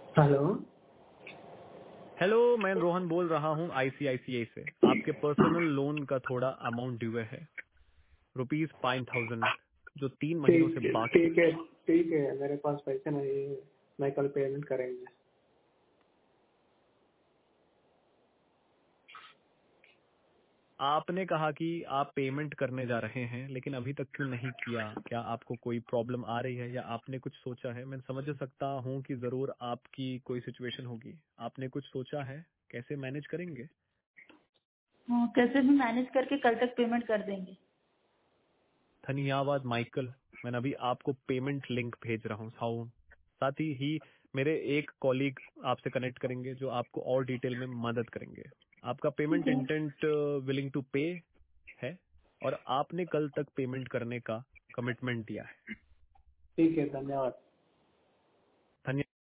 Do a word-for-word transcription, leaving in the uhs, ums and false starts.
Hello. Hello, मैं रोहन बोल रहा हूँ आईसीआईसीआई से। आपके पर्सनल लोन का थोड़ा अमाउंट ड्यू है, रुपीज फाइव थाउजेंड, जो तीन महीनों ठीक से है बाकी ठीक है ठीक है, मेरे पास पैसे नहीं है, मैं कल पेमेंट करेंगे। आपने कहा कि आप पेमेंट करने जा रहे हैं, लेकिन अभी तक क्यों नहीं किया? क्या आपको कोई प्रॉब्लम आ रही है या आपने कुछ सोचा है? मैं समझ सकता हूँ कि जरूर आपकी कोई सिचुएशन होगी। आपने कुछ सोचा है कैसे मैनेज करेंगे? हाँ, कैसे भी मैनेज करके कल तक पेमेंट कर देंगे। धन्यवाद माइकल। मैंने अभी आपको पेमेंट लिंक भेज रहा हूँ। साउ- साथ ही ही मेरे एक कॉलीग आपसे कनेक्ट करेंगे जो आपको और डिटेल में मदद करेंगे। आपका ठीक पेमेंट है इंटेंट विलिंग टू पे है और आपने कल तक पेमेंट करने का कमिटमेंट दिया है। ठीक है, धन्यवाद। धन्यवाद।